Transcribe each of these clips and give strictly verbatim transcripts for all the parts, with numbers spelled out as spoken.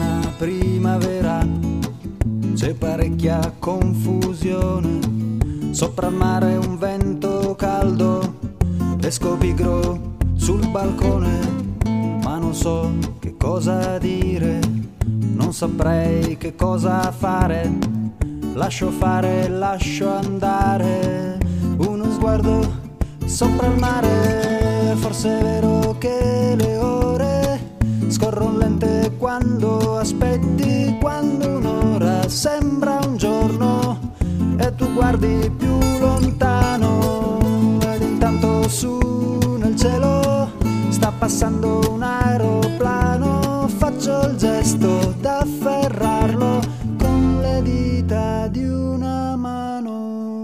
lontana primavera, c'è parecchia confusione, sopra il mare un vento caldo, esco pigro sul balcone, ma non so che cosa dire, non saprei che cosa fare, lascio fare, lascio andare, uno sguardo sopra il mare, forse è vero che le ore scorrono lente quando aspetti, quando un'ora sembra un giorno e tu guardi più lontano, ed intanto su nel cielo sta passando un aeroplano, faccio il gesto d'afferrarlo con le dita di una mano.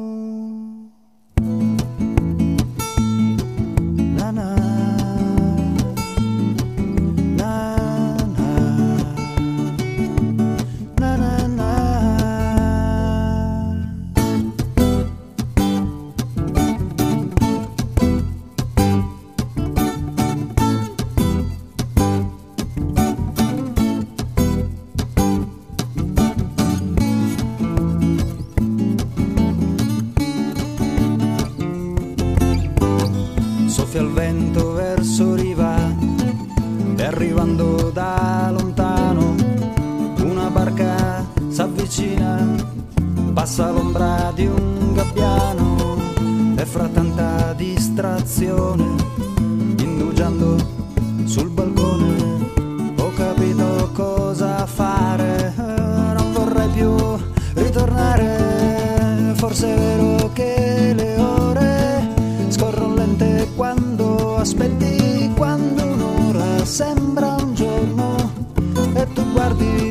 Na na, na na, na na na. Soffia il vento verso riva e arrivando da lontano una barca s'avvicina, passa l'ombra di un gabbiano e fra tanta distrazione, indugiando sul balcone, ho capito cosa fare, non vorrei più ritornare, forse è vero che le ore scorrono lente quando aspetti, quando un'ora sembra un giorno e tu guardi